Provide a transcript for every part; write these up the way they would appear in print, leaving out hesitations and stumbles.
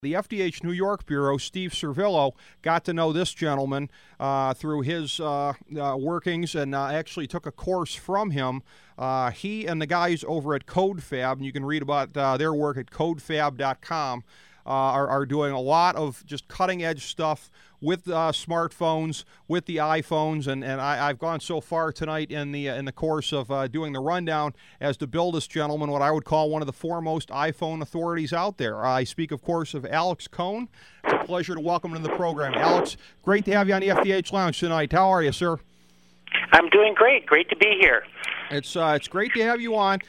The FDH New York Bureau, Steve Servillo, got to know this gentleman through his workings and actually took a course from him. He and the guys over at CodeFab, and you can read about their work at codefab.com, are doing a lot of just cutting-edge stuff with smartphones, with the iPhones, and I've gone so far tonight in the course of doing the rundown as to bill this gentleman what I would call one of the foremost iPhone authorities out there. I speak, of course, of Alex Cohn. It's a pleasure to welcome him to the program. Alex, great to have you on the FDH Lounge tonight. How are you, sir? I'm doing great. Great to be here. It's great to have you on.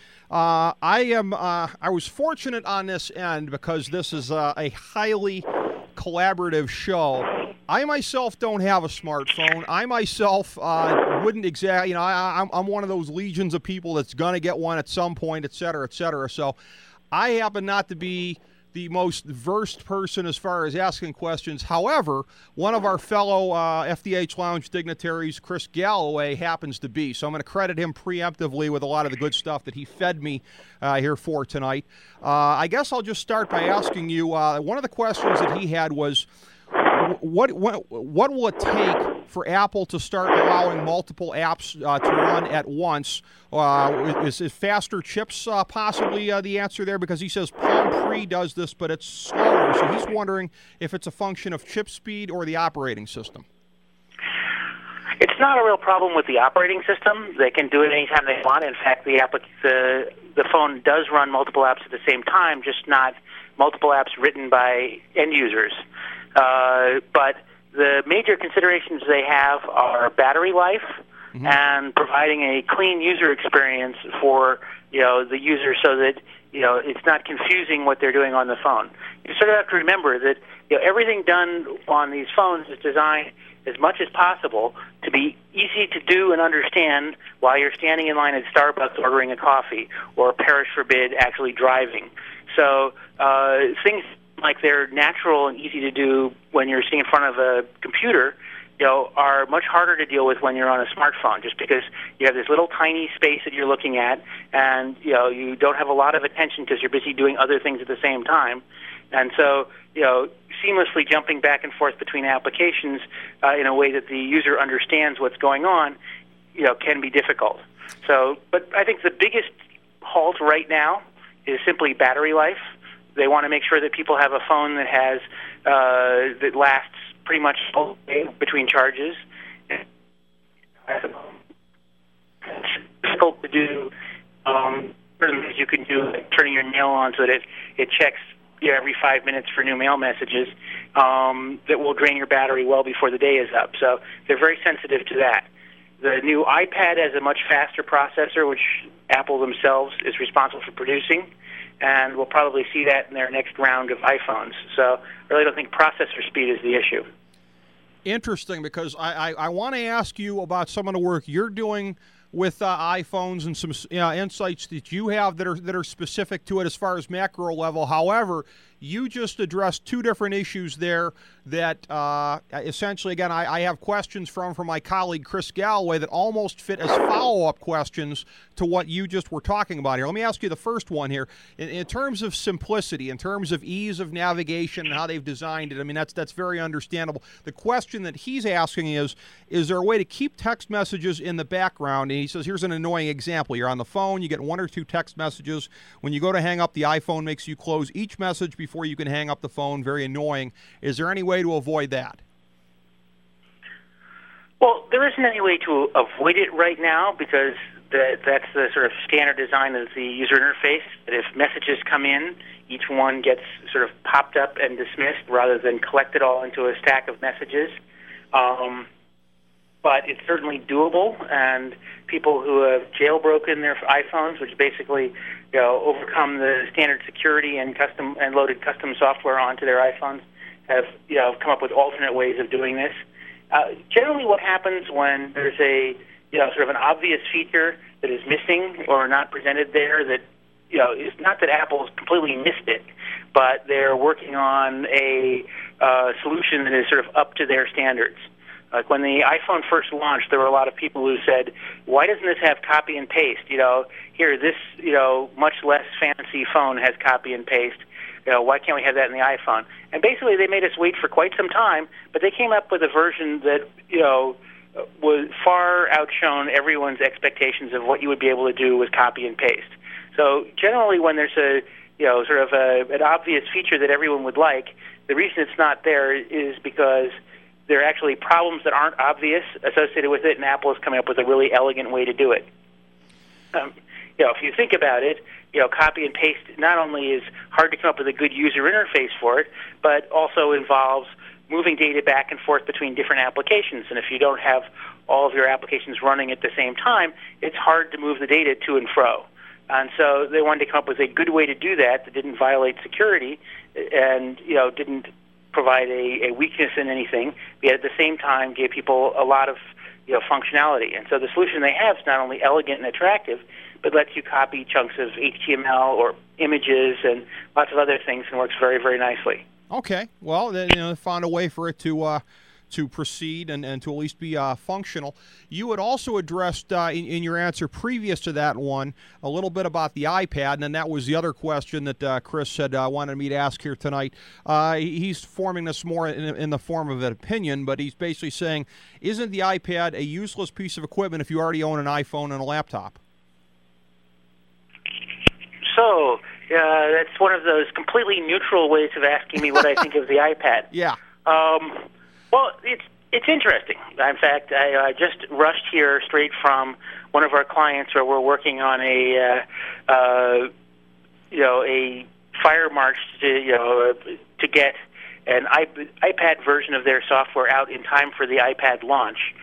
I was fortunate on this end because this is a highly collaborative show. I myself don't have a smartphone. I myself wouldn't exactly, I'm one of those legions of people that's going to get one at some point, et cetera, et cetera. So I happen not to be the most versed person as far as asking questions. However, one of our fellow FDH Lounge dignitaries, Chris Galloway, happens to be. So I'm going to credit him preemptively with a lot of the good stuff that he fed me here for tonight. I guess I'll just start by asking you, one of the questions that he had was, what will it take for Apple to start allowing multiple apps to run at once? Is faster chips possibly the answer there? Because he says Palm Pre does this, but it's slower. So he's wondering if it's a function of chip speed or the operating system. It's not a real problem with the operating system. They can do it anytime they want. In fact, the phone does run multiple apps at the same time, just not multiple apps written by end users. But the major considerations they have are battery life and providing a clean user experience for the user, so that it's not confusing what they're doing on the phone. You sort of have to remember that everything done on these phones is designed as much as possible to be easy to do and understand while you're standing in line at Starbucks ordering a coffee, or, perish forbid, actually driving. So things like they're natural and easy to do when you're sitting in front of a computer, are much harder to deal with when you're on a smartphone, just because you have this little tiny space that you're looking at, and you don't have a lot of attention because you're busy doing other things at the same time. And so, seamlessly jumping back and forth between applications in a way that the user understands what's going on, can be difficult. So, but I think the biggest halt right now is simply battery life. They want to make sure that people have a phone that has that lasts pretty much all day between charges. It's difficult to do certain things you can do, like turning your nail on so that it checks every 5 minutes for new mail messages that will drain your battery well before the day is up. So they're very sensitive to that. The new iPad has a much faster processor, which Apple themselves is responsible for producing, and we'll probably see that in their next round of iPhones. So I really don't think processor speed is the issue. Interesting, because I want to ask you about some of the work you're doing with iPhones and some insights that you have that are specific to it as far as macro level. However, you just addressed two different issues there that essentially, again, I have questions from my colleague Chris Galloway that almost fit as follow-up questions to what you just were talking about here. Let me ask you the first one here. In terms of simplicity, in terms of ease of navigation and how they've designed it, I mean, that's very understandable. The question that he's asking is there a way to keep text messages in the background? And he says, here's an annoying example. You're on the phone, you get one or two text messages. When you go to hang up, the iPhone makes you close each message before you can hang up the phone. Very annoying. Is there any way to avoid that? Well, there isn't any way to avoid it right now, because that's the sort of standard design of the user interface, that if messages come in, each one gets sort of popped up and dismissed rather than collected all into a stack of messages. But it's certainly doable, and people who have jailbroken their iPhones, which basically overcome the standard security and loaded custom software onto their iPhones, have come up with alternate ways of doing this. Generally, what happens when there's a sort of an obvious feature that is missing or not presented there, that it's not that Apple's completely missed it, but they're working on a solution that is sort of up to their standards. Like when the iPhone first launched, there were a lot of people who said, why doesn't this have copy and paste? Here, this, much less fancy phone has copy and paste. why can't we have that in the iPhone? And basically, they made us wait for quite some time, but they came up with a version that was far outshone everyone's expectations of what you would be able to do with copy and paste. So generally, when there's a an obvious feature that everyone would like, the reason it's not there is because there are actually problems that aren't obvious associated with it, and Apple is coming up with a really elegant way to do it. If you think about it, copy and paste not only is hard to come up with a good user interface for it, but also involves moving data back and forth between different applications. And if you don't have all of your applications running at the same time, it's hard to move the data to and fro. And so they wanted to come up with a good way to do that didn't violate security and didn't provide a weakness in anything, yet at the same time gave people a lot of functionality. And so the solution they have is not only elegant and attractive, but lets you copy chunks of HTML or images and lots of other things, and works very, very nicely. Okay. Well, they found a way for it to proceed and to at least be functional. You had also addressed in your answer previous to that one a little bit about the iPad, and then that was the other question that Chris had wanted me to ask here tonight. He's forming this more in the form of an opinion, but he's basically saying, isn't the iPad a useless piece of equipment if you already own an iPhone and a laptop? So, that's one of those completely neutral ways of asking me what I think of the iPad. Yeah. Well, it's interesting. In fact, I just rushed here straight from one of our clients where we're working on a fire march to get an iPad version of their software out in time for the iPad launch.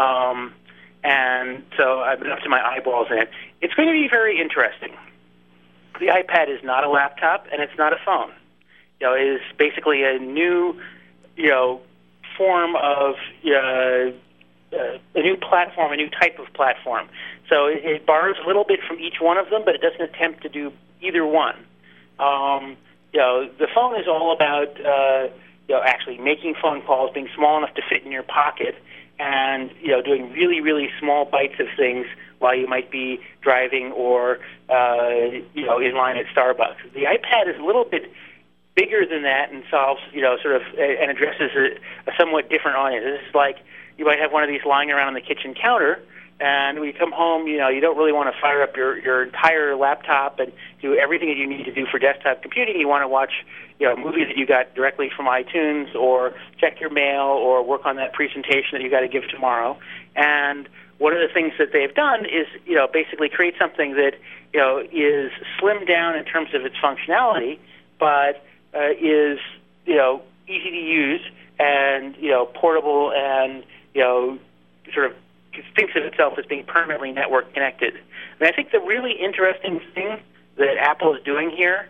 And so I've been up to my eyeballs in it. It's going to be very interesting. The iPad is not a laptop, and it's not a phone. It is basically a new, form of a new platform, a new type of platform. So it borrows a little bit from each one of them, but it doesn't attempt to do either one. The phone is all about actually making phone calls, being small enough to fit in your pocket, and doing really, really small bites of things while you might be driving or in line at Starbucks. The iPad is a little bit bigger than that and solves and addresses a somewhat different audience. This is like you might have one of these lying around on the kitchen counter, and when you come home, you don't really want to fire up your entire laptop and do everything that you need to do for desktop computing. You want to watch movies that you got directly from iTunes, or check your mail, or work on that presentation that you got to give tomorrow. And one of the things that they've done is basically create something that is slimmed down in terms of its functionality, but is easy to use and portable and sort of thinks of itself as being permanently network connected. And I think the really interesting thing that Apple is doing here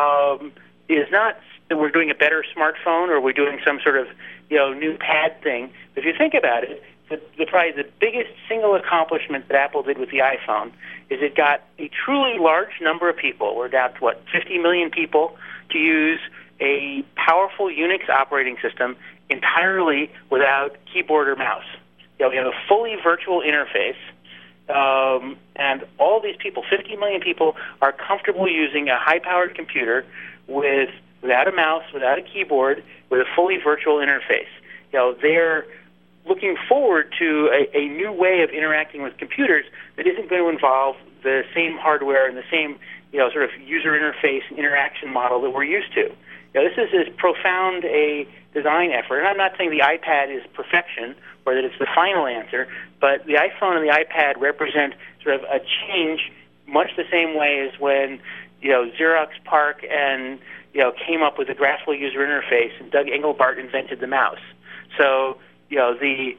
is not that we're doing a better smartphone or we're doing some sort of new pad thing. But if you think about it, probably the biggest single accomplishment that Apple did with the iPhone is it got a truly large number of people, we're down to 50 million people, to use a powerful Unix operating system entirely without keyboard or mouse. We have a fully virtual interface, and all these people, 50 million people, are comfortable using a high-powered computer without a mouse, without a keyboard, with a fully virtual interface. They're looking forward to a new way of interacting with computers that isn't going to involve the same hardware and the same sort of user interface and interaction model that we're used to. This is as profound a design effort, and I'm not saying the iPad is perfection or that it's the final answer, but the iPhone and the iPad represent sort of a change much the same way as when Xerox PARC and came up with a graphical user interface and Doug Engelbart invented the mouse. So the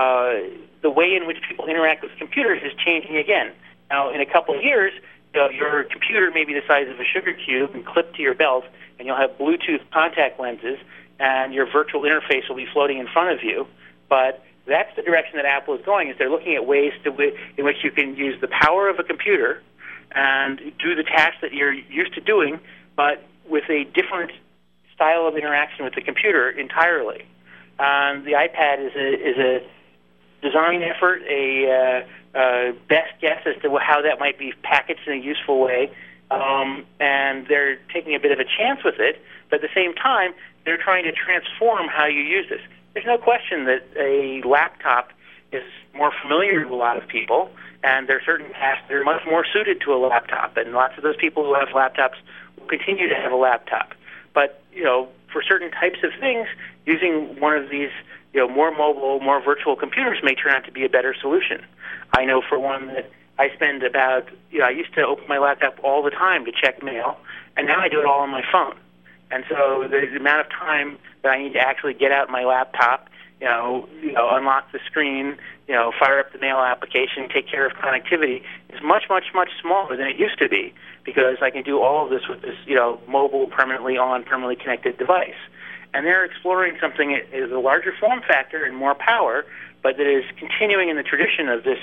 way in which people interact with computers is changing again. Now, in a couple of years, your computer may be the size of a sugar cube and clipped to your belt, and you'll have Bluetooth contact lenses, and your virtual interface will be floating in front of you. But that's the direction that Apple is going, is they're looking at ways in which you can use the power of a computer and do the tasks that you're used to doing, but with a different style of interaction with the computer entirely. The iPad is a design effort, a best guess as to how that might be packaged in a useful way, and they're taking a bit of a chance with it, But at the same time, they're trying to transform how you use this. There's no question that a laptop is more familiar to a lot of people, and there are certain tasks that are much more suited to a laptop, and lots of those people who have laptops will continue to have a laptop. But, for certain types of things, using one of these, more mobile, more virtual computers may turn out to be a better solution. I know for one that I spend about, I used to open my laptop all the time to check mail, and now I do it all on my phone. And so the amount of time that I need to actually get out my laptop, unlock the screen, fire up the mail application, take care of connectivity is much, much, much smaller than it used to be, because I can do all of this with this, mobile, permanently on, permanently connected device. And they're exploring something that is a larger form factor and more power, but that is continuing in the tradition of this,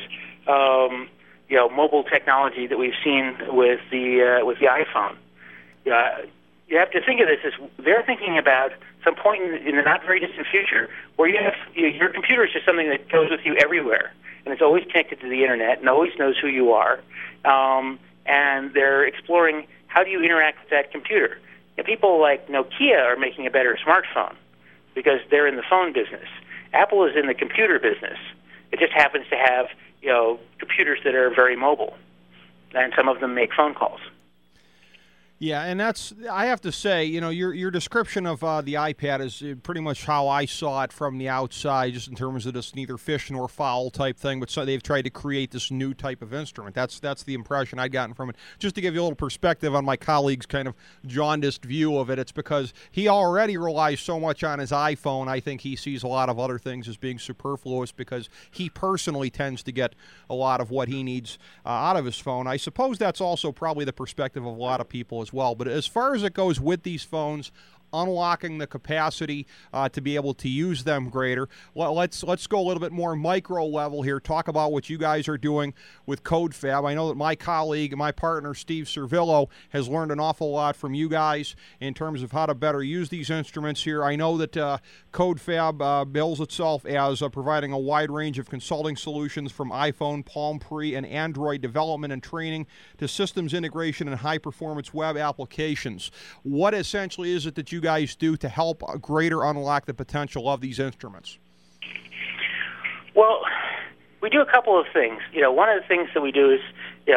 mobile technology that we've seen with the iPhone. You have to think of this as they're thinking about some point in the not very distant future where you have your computer is just something that goes with you everywhere, and it's always connected to the internet and always knows who you are. And they're exploring how do you interact with that computer. And people like Nokia are making a better smartphone because they're in the phone business. Apple is in the computer business. It just happens to have computers that are very mobile, and some of them make phone calls. Yeah, and I have to say, your description of the iPad is pretty much how I saw it from the outside, just in terms of this neither fish nor fowl type thing, but so they've tried to create this new type of instrument. That's the impression I'd gotten from it. Just to give you a little perspective on my colleague's kind of jaundiced view of it, it's because he already relies so much on his iPhone. I think he sees a lot of other things as being superfluous because he personally tends to get a lot of what he needs out of his phone. I suppose that's also probably the perspective of a lot of people as well. But as far as it goes with these phones, unlocking the capacity to be able to use them greater. Well, let's go a little bit more micro level here. Talk about what you guys are doing with CodeFab. I know that my colleague, my partner, Steve Servillo, has learned an awful lot from you guys in terms of how to better use these instruments here. I know that CodeFab bills itself as providing a wide range of consulting solutions from iPhone, Palm Pre, and Android development and training to systems integration and high-performance web applications. What essentially is it that you guys do to help greater unlock the potential of these instruments? Well, we do a couple of things. One of the things that we do is,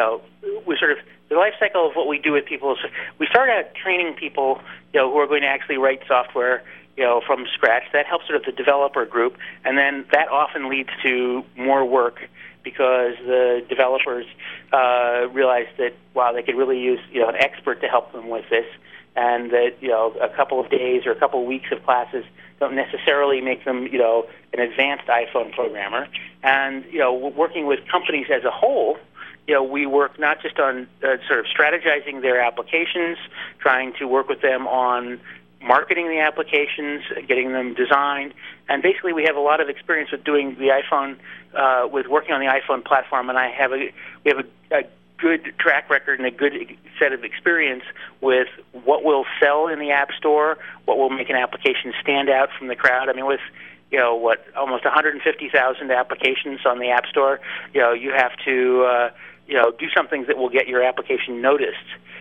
we sort of, the life cycle of what we do with people is we start out training people, who are going to actually write software, from scratch. That helps sort of the developer group, and then that often leads to more work because the developers realize that, wow, they could really use, an expert to help them with this, and that, a couple of days or a couple of weeks of classes don't necessarily make them, an advanced iPhone programmer. And, working with companies as a whole, we work not just on sort of strategizing their applications, trying to work with them on marketing the applications, getting them designed, and basically we have a lot of experience with doing the iPhone, with working on the iPhone platform, and we have a good track record and a good set of experience with what will sell in the App Store, what will make an application stand out from the crowd. I mean, with almost 150,000 applications on the App Store, you have to do something that will get your application noticed,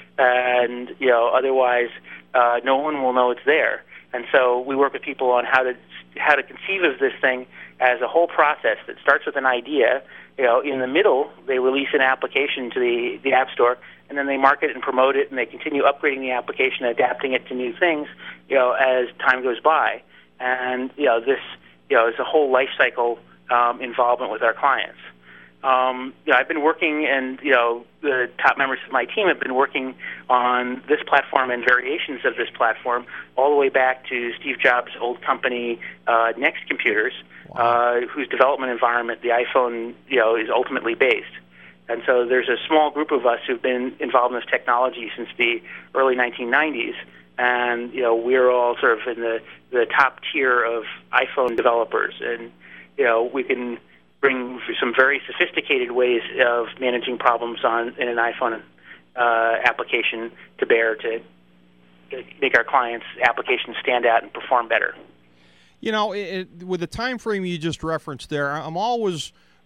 and otherwise no one will know it's there. And so we work with people on how to conceive of this thing as a whole process that starts with an idea. In the middle, they release an application to the App Store, and then they market it and promote it, and they continue upgrading the application, adapting it to new things, as time goes by. And this is a whole life cycle involvement with our clients. I've been working, and the top members of my team have been working on this platform and variations of this platform all the way back to Steve Jobs' old company, Next Computers, whose development environment the iPhone is ultimately based. And so there's a small group of us who've been involved in this technology since the early 1990s, and we're all sort of in the top tier of iPhone developers, and we can bring some very sophisticated ways of managing problems in an iPhone application to bear to make our clients' applications stand out and perform better. With the time frame you just referenced there, I'm always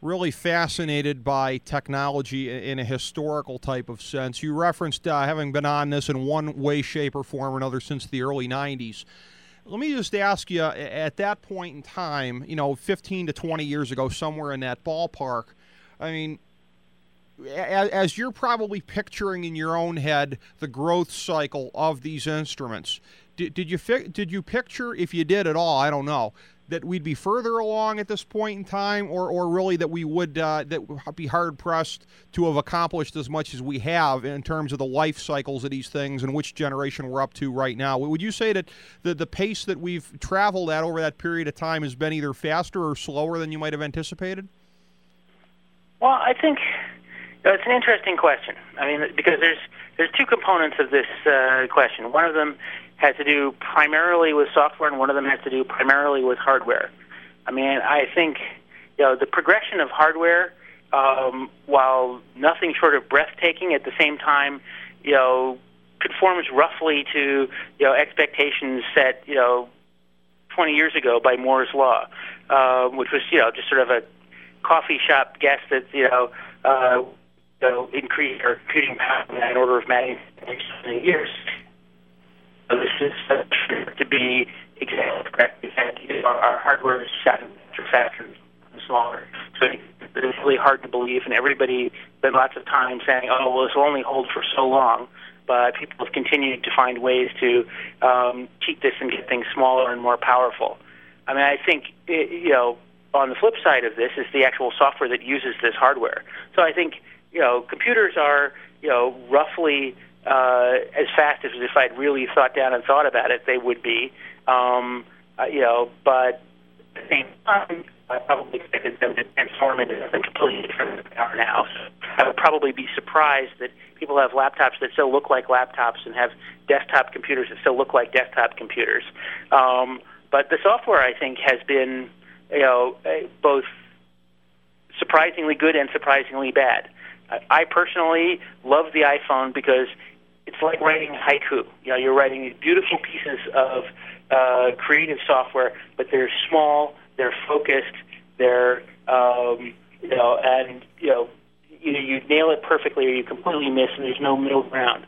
really fascinated by technology in a historical type of sense. You referenced having been on this in one way, shape, or form or another since the early 90s. Let me just ask you, at that point in time, 15 to 20 years ago, somewhere in that ballpark, I mean, as you're probably picturing in your own head the growth cycle of these instruments, did you picture, if you did at all, I don't know, that we'd be further along at this point in time, or really that we would be hard pressed to have accomplished as much as we have in terms of the life cycles of these things and which generation we're up to right now? Would you say that the pace that we've traveled at over that period of time has been either faster or slower than you might have anticipated? Well, I think it's an interesting question. I mean, because there's two components of this question. One of them has to do primarily with software, and one of them has to do primarily with hardware. I mean, I think the progression of hardware, while nothing short of breathtaking, at the same time, conforms roughly to expectations set 20 years ago by Moore's law, which was just sort of a coffee shop guess that increase our computing power in an order of magnitude in the next 20 years. So this is to be exactly correct. In fact, our hardware is gotten faster and smaller. So it's really hard to believe, and everybody spent lots of time saying, oh, well, this will only hold for so long. But people have continued to find ways to cheat this and get things smaller and more powerful. I mean, I think, on the flip side of this is the actual software that uses this hardware. So I think, computers are, roughly as fast as if I'd really thought down and thought about it, they would be. But at the same time, I probably expected them to transform into something completely different than they are now. So I would probably be surprised that people have laptops that still look like laptops and have desktop computers that still look like desktop computers. But the software, I think, has been, both surprisingly good and surprisingly bad. I personally love the iPhone because it's like writing haiku. You're writing these beautiful pieces of creative software, but they're small, they're focused, they're either you nail it perfectly or you completely miss, and there's no middle ground.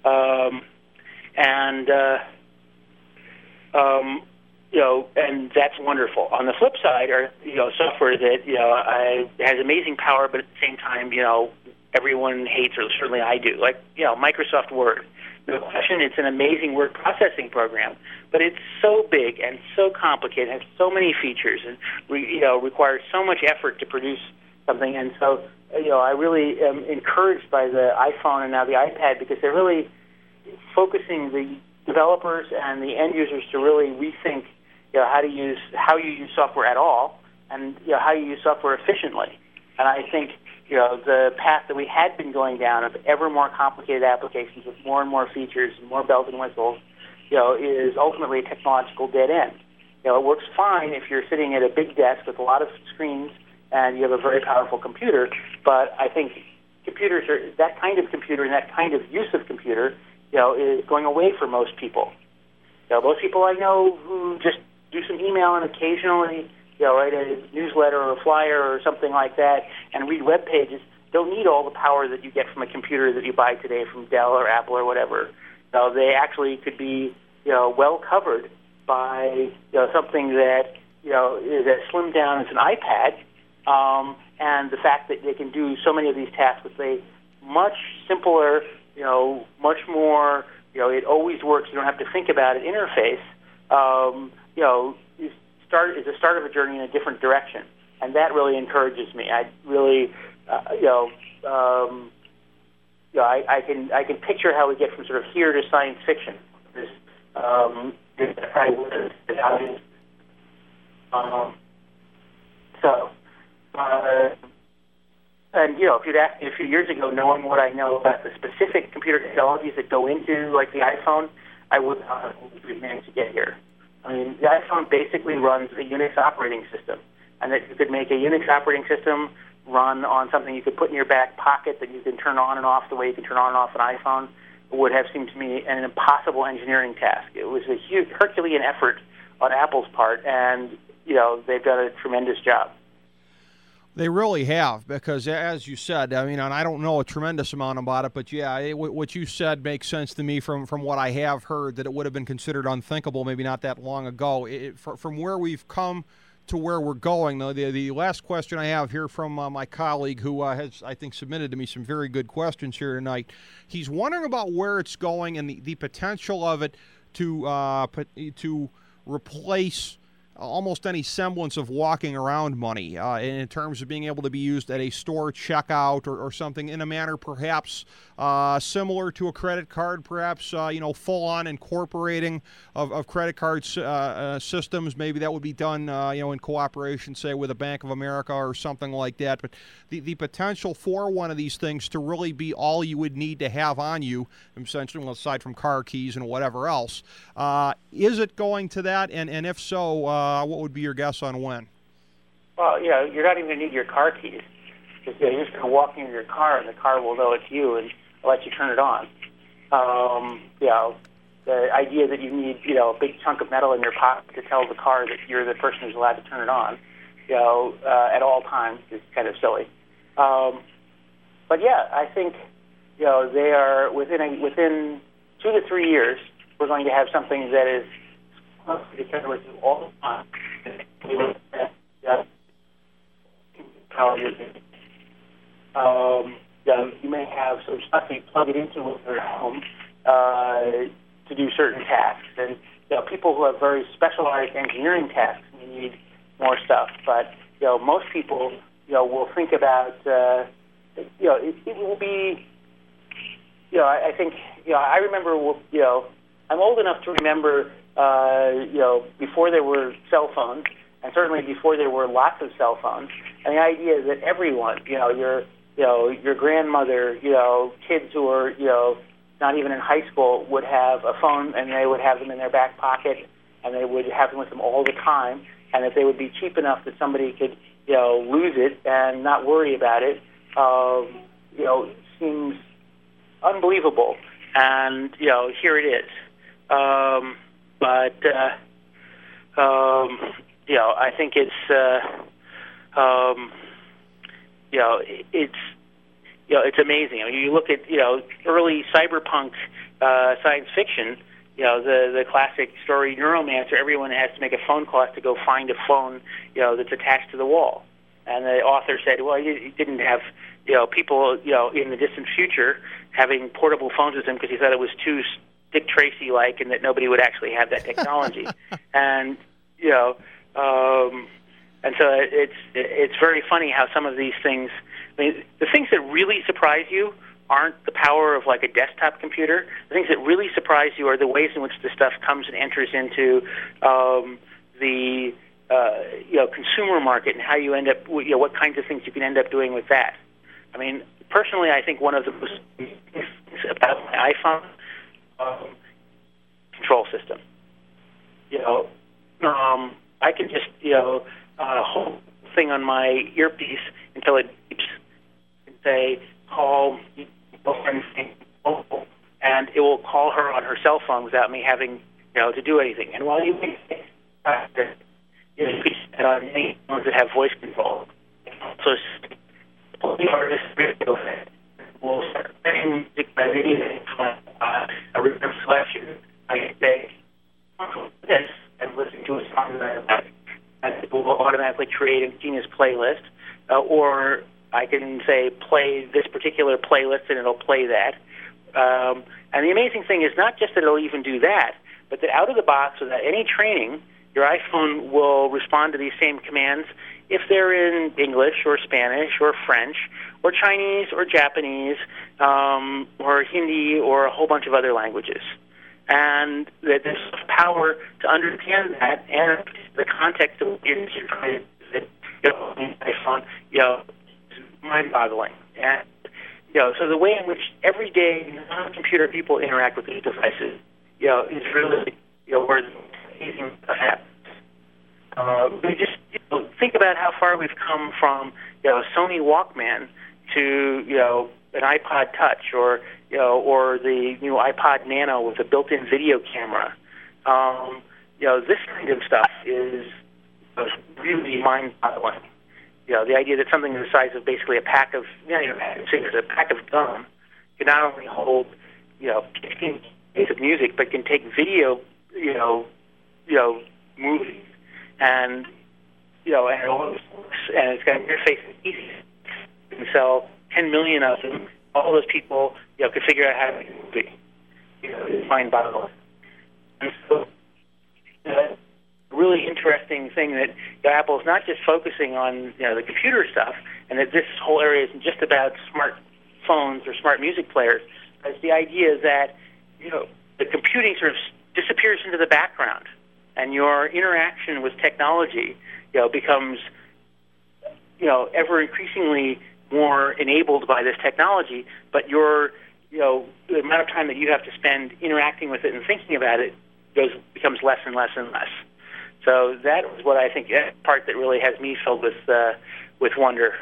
And that's wonderful. On the flip side are software that has amazing power, but at the same time everyone hates, or certainly I do. Like Microsoft Word. No question, it's an amazing word processing program, but it's so big and so complicated, has so many features, and requires so much effort to produce something. And so I really am encouraged by the iPhone and now the iPad, because they're really focusing the developers and the end users to really rethink how you use software at all, and how you use software efficiently. And I think the path that we had been going down of ever more complicated applications with more and more features and more bells and whistles, is ultimately a technological dead end. It works fine if you're sitting at a big desk with a lot of screens and you have a very powerful computer, but I think computers are that kind of computer and that kind of use of computer is going away for most people. Most people I know who just do some email and occasionally, write a newsletter or a flyer or something like that and read web pages don't need all the power that you get from a computer that you buy today from Dell or Apple or whatever. They actually could be, well covered by something that is as slimmed down as an iPad, and the fact that they can do so many of these tasks with a much simpler, much more, it always works, you don't have to think about it interface, is the start of a journey in a different direction, and that really encourages me. I really, I can picture how we get from sort of here to science fiction. And if you'd asked me a few years ago, knowing what I know about the specific computer technologies that go into like the iPhone, I would not have managed to get here. I mean, the iPhone basically runs a Unix operating system, and that you could make a Unix operating system run on something you could put in your back pocket that you can turn on and off the way you can turn on and off an iPhone would have seemed to me an impossible engineering task. It was a huge Herculean effort on Apple's part, and they've done a tremendous job. They really have, because as you said, I mean, and I don't know a tremendous amount about it, but yeah, what you said makes sense to me from what I have heard, that it would have been considered unthinkable maybe not that long ago. From where we've come to where we're going, though, the last question I have here from my colleague, who has, I think, submitted to me some very good questions here tonight. He's wondering about where it's going and the potential of it to replace almost any semblance of walking around money in terms of being able to be used at a store checkout or something in a manner perhaps similar to a credit card, perhaps full-on incorporating of credit card systems. Maybe that would be done in cooperation, say, with a Bank of America or something like that. But the potential for one of these things to really be all you would need to have on you, essentially, well, aside from car keys and whatever else, is it going to that? And if so, what would be your guess on when? Well, you're not even going to need your car keys. You're just going to walk into your car, and the car will know it's you and let you turn it on. The idea that you need, a big chunk of metal in your pocket to tell the car that you're the person who's allowed to turn it on, at all times is kind of silly. But yeah, I think, they are within 2 to 3 years, we're going to have something that is with you all the time. You may have some stuff you plug it into with your home to do certain tasks, and people who have very specialized engineering tasks, you need more stuff. But most people will think about it will be. I think I remember. I'm old enough to remember. Before there were cell phones, and certainly before there were lots of cell phones, and the idea that everyone, your grandmother, kids who are, not even in high school would have a phone, and they would have them in their back pocket, and they would have them with them all the time, and that they would be cheap enough that somebody could, lose it and not worry about it, seems unbelievable. And, here it is. I think it's it's amazing. I mean, you look at early cyberpunk science fiction. The classic story Neuromancer. Everyone has to make a phone call to go find a phone that's attached to the wall. And the author said, well, he didn't have people in the distant future having portable phones with him because he thought it was too Dick Tracy-like, and that nobody would actually have that technology. And and so it's very funny how some of these things. I mean, the things that really surprise you aren't the power of like a desktop computer. The things that really surprise you are the ways in which the stuff comes and enters into the consumer market, and how you end up, what kinds of things you can end up doing with that. I mean, personally, I think one of the most things about my iPhone control system. I can just hold the thing on my earpiece until it beeps and say call and it will call her on her cell phone without me having to do anything. And while you can many phones that have voice control, so the artist will start playing music by video a rhythm selection. I can say this and listen to a song that I like, and it will automatically create a Genius playlist, or I can say play this particular playlist and it'll play that. And the amazing thing is not just that it'll even do that, but that out of the box, without any training, your iPhone will respond to these same commands if they're in English or Spanish or French or Chinese or Japanese or Hindi or a whole bunch of other languages. And that there's power to understand that, and the context of what you're trying to do, iPhone, is mind-boggling. And so the way in which everyday non-computer people interact with these devices, is really where the amazing stuff happens. We just think about how far we've come from Sony Walkman to an iPod Touch or the new iPod Nano with a built-in video camera. This kind of stuff is really mind-boggling. the idea that something the size of basically a pack of, a pack of gum can not only hold, 15 bits of music, but can take video, movies, and, and it all works, and it's got an interface that's easy. You can sell 10 million of them. All those people, can figure out how to make a movie. It's mind-boggling. And so, a really interesting thing that Apple is not just focusing on, the computer stuff, and that this whole area isn't just about smartphones or smart music players. It's the idea that, the computing sort of disappears into the background, and your interaction with technology, becomes, ever increasingly more enabled by this technology, but the amount of time that you have to spend interacting with it and thinking about it becomes less and less and less. So that is what I think part that really has me filled with wonder.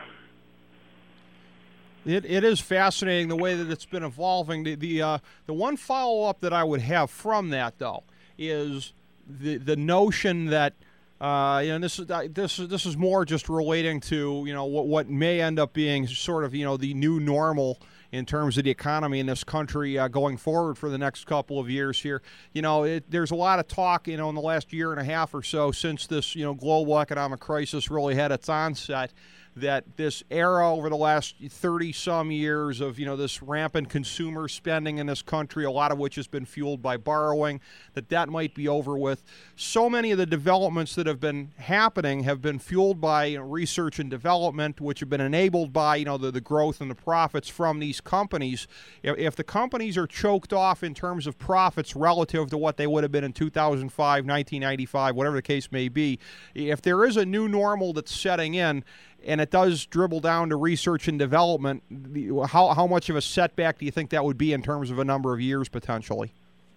It is fascinating the way that it's been evolving. The one follow-up that I would have from that, though, is the notion that this is more just relating to what may end up being sort of the new normal in terms of the economy in this country going forward for the next couple of years here. There's a lot of talk in the last year and a half or so since this global economic crisis really had its onset, that this era over the last 30-some years of, this rampant consumer spending in this country, a lot of which has been fueled by borrowing, that might be over with. So many of the developments that have been happening have been fueled by research and development, which have been enabled by, the growth and the profits from these companies. If the companies are choked off in terms of profits relative to what they would have been in 2005, 1995, whatever the case may be, if there is a new normal that's setting in, and it does dribble down to research and development, how much of a setback do you think that would be in terms of a number of years potentially?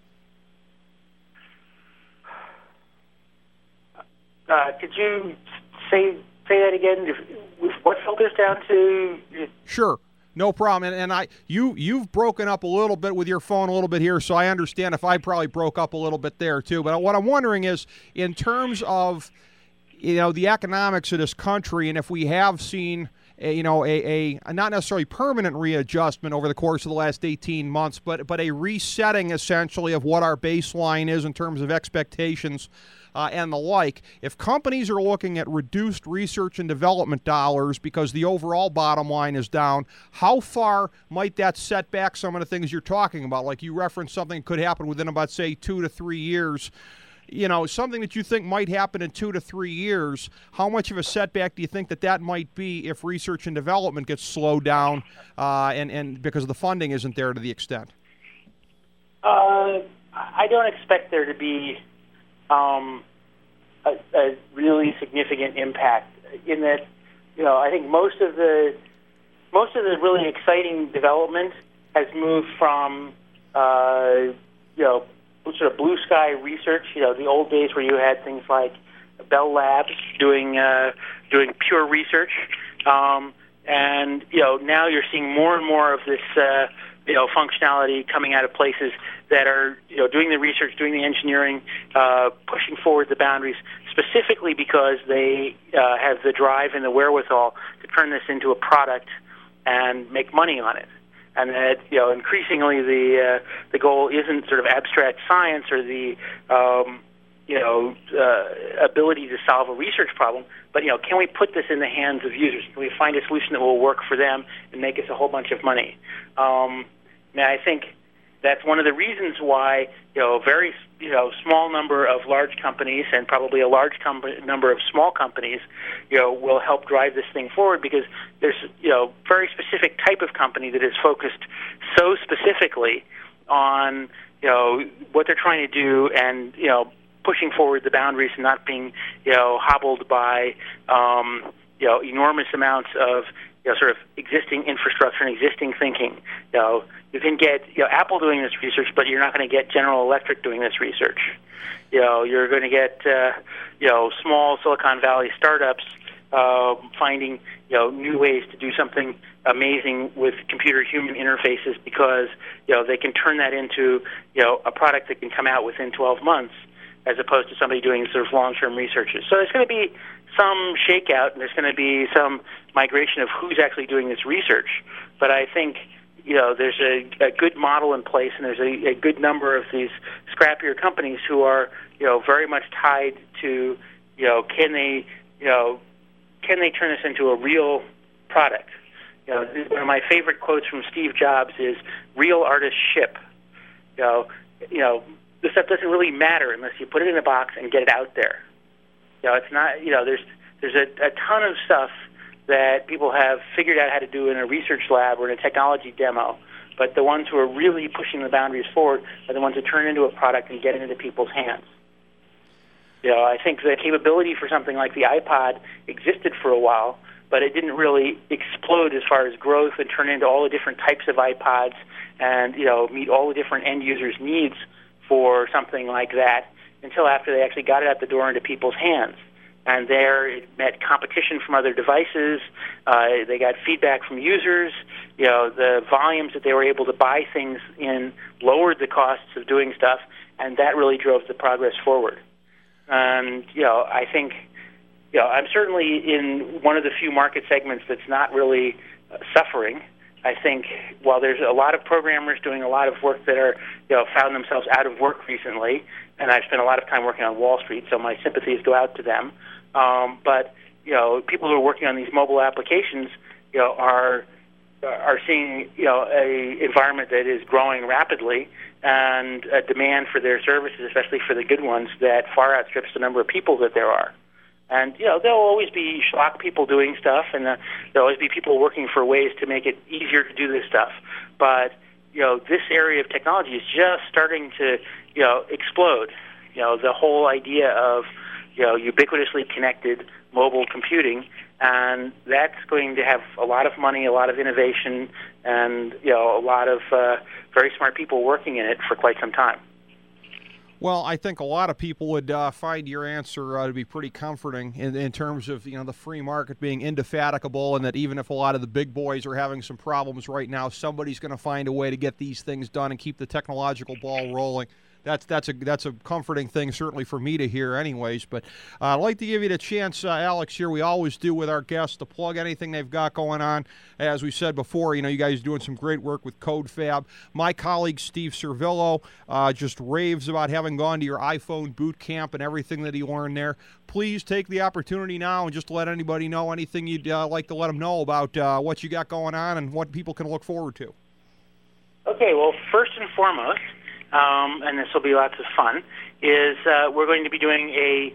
Could you say that again? What filters down to? Sure. No problem. And you've broken up a little bit with your phone a little bit here, so I understand if I probably broke up a little bit there too. But what I'm wondering is, in terms of the economics of this country, and if we have seen a not necessarily permanent readjustment over the course of the last 18 months, but a resetting essentially of what our baseline is in terms of expectations and the like. If companies are looking at reduced research and development dollars because the overall bottom line is down, how far might that set back some of the things you're talking about? Like you referenced, something could happen within about, say, 2 to 3 years. Something that you think might happen in 2 to 3 years, how much of a setback do you think that might be if research and development gets slowed down and because the funding isn't there to the extent? I don't expect there to be a really significant impact in that, I think most of the really exciting development has moved from, sort of blue sky research, the old days where you had things like Bell Labs doing pure research, and now you're seeing more and more of this functionality coming out of places that are doing the research, doing the engineering, pushing forward the boundaries, specifically because they have the drive and the wherewithal to turn this into a product and make money on it. And that increasingly the goal isn't sort of abstract science or the ability to solve a research problem, but can we put this in the hands of users? Can we find a solution that will work for them and make us a whole bunch of money? I think that's one of the reasons why a very small number of large companies and probably a large number of small companies will help drive this thing forward, because there's very specific type of company that is focused so specifically on what they're trying to do and pushing forward the boundaries and not being hobbled by enormous amounts of sort of existing infrastructure and existing thinking. You can get Apple doing this research, but you're not going to get General Electric doing this research. You're going to get small Silicon Valley startups finding new ways to do something amazing with computer-human interfaces, because they can turn that into a product that can come out within 12 months. as opposed to somebody doing sort of long-term researches. So there's going to be some shakeout, and there's going to be some migration of who's actually doing this research. But I think, there's a good model in place, and there's a good number of these scrappier companies who are, very much tied to, can they turn this into a real product? One of my favorite quotes from Steve Jobs is, "Real artists ship." This stuff doesn't really matter unless you put it in a box and get it out there. It's not. There's a ton of stuff that people have figured out how to do in a research lab or in a technology demo, but the ones who are really pushing the boundaries forward are the ones that turn into a product and get it into people's hands. I think the capability for something like the iPod existed for a while, but it didn't really explode as far as growth and turn into all the different types of iPods and, meet all the different end users' needs for something like that until after they actually got it out the door into people's hands. And there it met competition from other devices. They got feedback from users. The volumes that they were able to buy things in lowered the costs of doing stuff, and that really drove the progress forward. And, I think, I'm certainly in one of the few market segments that's not really suffering. I think while there's a lot of programmers doing a lot of work that are, found themselves out of work recently, and I've spent a lot of time working on Wall Street, so my sympathies go out to them. But people who are working on these mobile applications, are seeing, a environment that is growing rapidly and a demand for their services, especially for the good ones, that far outstrips the number of people that there are. And, there'll always be schlock people doing stuff, and there'll always be people working for ways to make it easier to do this stuff. But, this area of technology is just starting to, explode. The whole idea of, ubiquitously connected mobile computing, and that's going to have a lot of money, a lot of innovation, and, a lot of very smart people working in it for quite some time. Well, I think a lot of people would find your answer to be pretty comforting in terms of the free market being indefatigable, and that even if a lot of the big boys are having some problems right now, somebody's going to find a way to get these things done and keep the technological ball rolling. That's a comforting thing, certainly for me to hear anyways. But I'd like to give you the chance, Alex, here. We always do with our guests to plug anything they've got going on. As we said before, you guys are doing some great work with CodeFab. My colleague, Steve Servillo, just raves about having gone to your iPhone boot camp and everything that he learned there. Please take the opportunity now and just let anybody know anything you'd like to let them know about what you got going on and what people can look forward to. Okay, well, first and foremost, and this will be lots of fun, is we're going to be doing a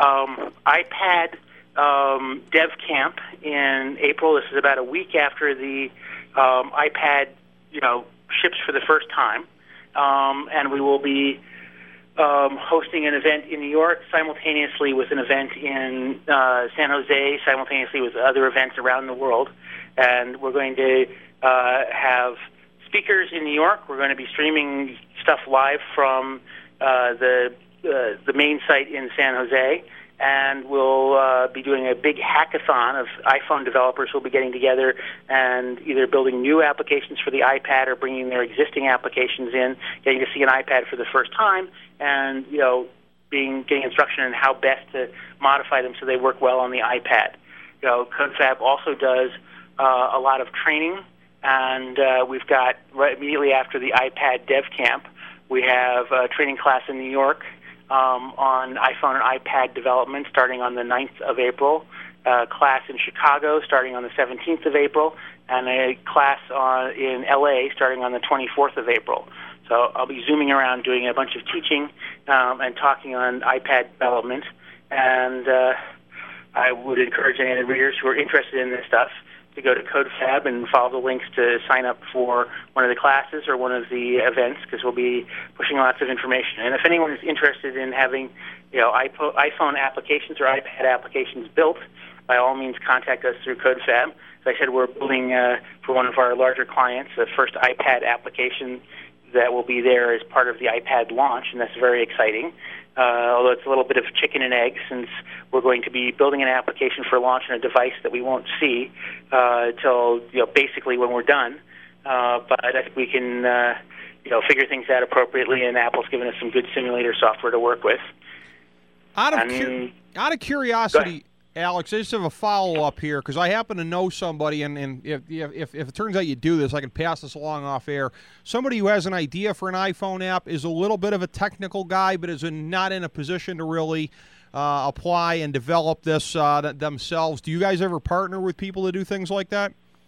iPad dev camp in April. This is about a week after the iPad, ships for the first time. And we will be hosting an event in New York simultaneously with an event in San Jose, simultaneously with other events around the world. And we're going to have speakers in New York. We're going to be streaming stuff live from the main site in San Jose, and we'll be doing a big hackathon of iPhone developers who will be getting together and either building new applications for the iPad or bringing their existing applications in, getting to see an iPad for the first time, and getting instruction on how best to modify them so they work well on the iPad. CodeFab also does a lot of training. And we've got, right immediately after the iPad Dev Camp, we have a training class in New York on iPhone and iPad development starting on the 9th of April, a class in Chicago starting on the 17th of April, and a class in LA starting on the 24th of April. So I'll be zooming around doing a bunch of teaching and talking on iPad development. And I would encourage any of the readers who are interested in this stuff to go to CodeFab and follow the links to sign up for one of the classes or one of the events, because we'll be pushing lots of information. And if anyone is interested in having iPhone applications or iPad applications built, by all means contact us through CodeFab. As I said, we're building for one of our larger clients the first iPad application that will be there as part of the iPad launch, and that's very exciting. Although it's a little bit of chicken and egg, since we're going to be building an application for launch on a device that we won't see until basically when we're done. But I think we can figure things out appropriately, and Apple's given us some good simulator software to work with. Out of curiosity, Alex, I just have a follow-up here because I happen to know somebody, and if it turns out you do this, I can pass this along off air. Somebody who has an idea for an iPhone app is a little bit of a technical guy, but is not in a position to really apply and develop this themselves. Do you guys ever partner with people to do things like that?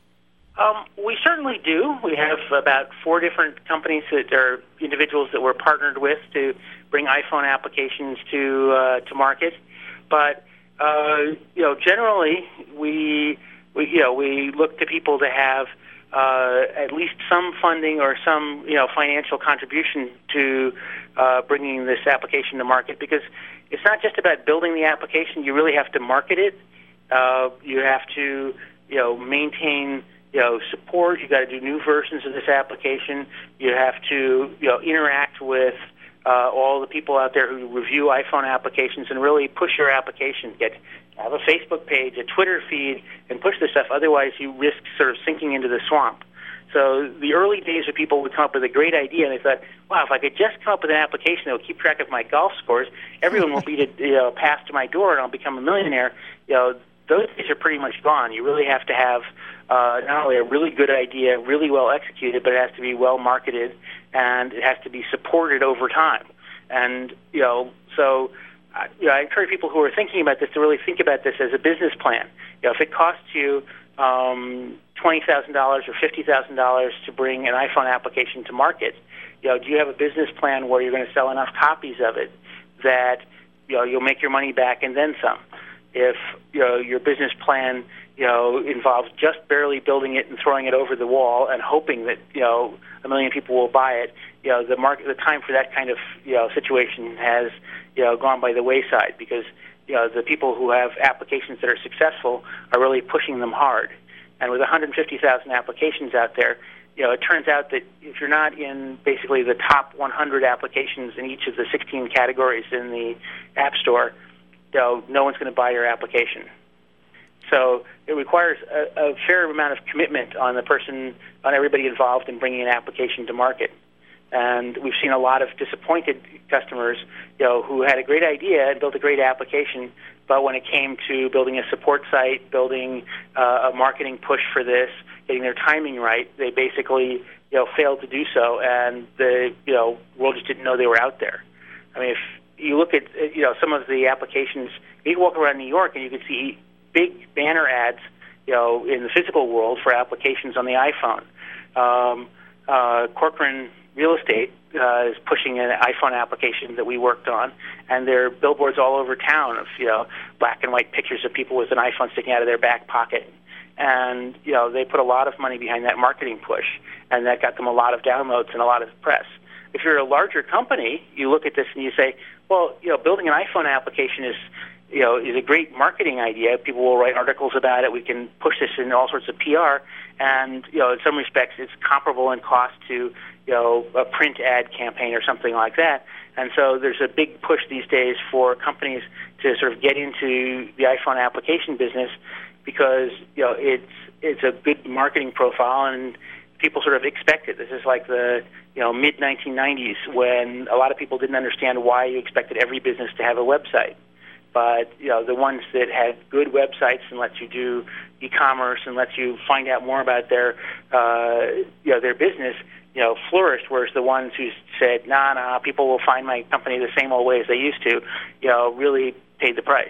We certainly do. We have about 4 different companies that are individuals that we're partnered with to bring iPhone applications to market. But generally we look to people to have at least some funding or some financial contribution to bringing this application to market, because it's not just about building the application. You really have to market it. You have to maintain support. You got to do new versions of this application. You have to interact with all the people out there who review iPhone applications and really push your application. Have a Facebook page, a Twitter feed, and push this stuff. Otherwise, you risk sort of sinking into the swamp. So the early days where people would come up with a great idea, and they thought, wow, if I could just come up with an application that will keep track of my golf scores, everyone will be pass to my door and I'll become a millionaire. Those days are pretty much gone. You really have to have not only a really good idea, really well executed, but it has to be well marketed, and it has to be supported over time. And so I encourage people who are thinking about this to really think about this as a business plan. If it costs you $20,000 or $50,000 to bring an iPhone application to market, do you have a business plan where you're going to sell enough copies of it that you'll make your money back and then some? If your business plan involves just barely building it and throwing it over the wall and hoping that a million people will buy it, the time for that kind of situation has gone by the wayside, because the people who have applications that are successful are really pushing them hard. And with 150,000 applications out there, it turns out that if you're not in basically the top 100 applications in each of the 16 categories in the App Store, no one's going to buy your application. So it requires a fair amount of commitment on the person, on everybody involved in bringing an application to market. And we've seen a lot of disappointed customers, who had a great idea and built a great application, but when it came to building a support site, building a marketing push for this, getting their timing right, they basically, failed to do so, and the, world just didn't know they were out there. I mean, if you look at, some of the applications, you can walk around New York and you can see big banner ads, in the physical world for applications on the iPhone. Corcoran Real Estate is pushing an iPhone application that we worked on, and there are billboards all over town of black and white pictures of people with an iPhone sticking out of their back pocket. And they put a lot of money behind that marketing push, and that got them a lot of downloads and a lot of press. If you're a larger company, you look at this and you say, well, building an iPhone application is a great marketing idea. People will write articles about it. We can push this in all sorts of PR, and in some respects, it's comparable in cost to a print ad campaign or something like that. And so there's a big push these days for companies to sort of get into the iPhone application business, because it's a good marketing profile and people sort of expect it. This is like the mid 1990s, when a lot of people didn't understand why you expected every business to have a website. But the ones that had good websites and lets you do e-commerce and lets you find out more about their business, flourished. Whereas the ones who said, nah, people will find my company the same old way as they used to, really paid the price.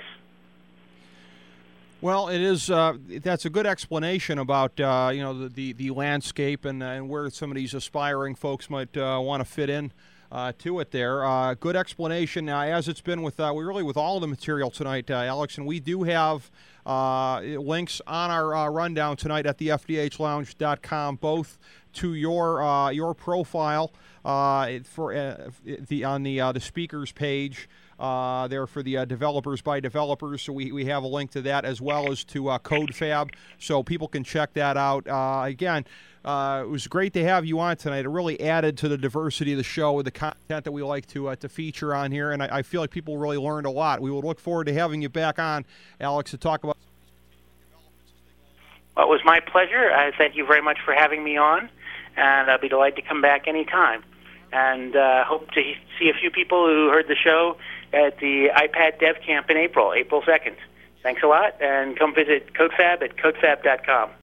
Well, it is. That's a good explanation about the landscape and where some of these aspiring folks might want to fit in to it there. Good explanation, as it's been with all of the material tonight, Alex, and we do have links on our rundown tonight at the FDHLounge.com, both to your profile on the speakers page. There for the developers by developers, so we have a link to that, as well as to CodeFab, so people can check that out. Again, it was great to have you on tonight. It really added to the diversity of the show with the content that we like to feature on here, and I feel like people really learned a lot. We will look forward to having you back on, Alex, to talk about. Well, it was my pleasure. Thank you very much for having me on, and I'll be delighted to come back anytime. and hope to see a few people who heard the show at the iPad Dev Camp in April 2nd. Thanks a lot, and come visit CodeFab at codefab.com.